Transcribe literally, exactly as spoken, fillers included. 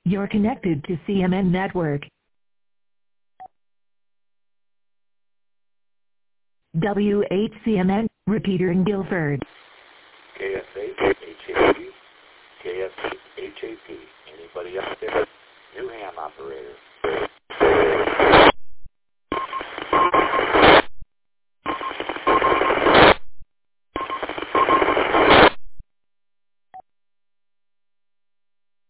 You're connected to C M N Network. W eight C M N, repeater in Guilford. K S eight H A P, K S eight H A P. Anybody out there? New ham operator.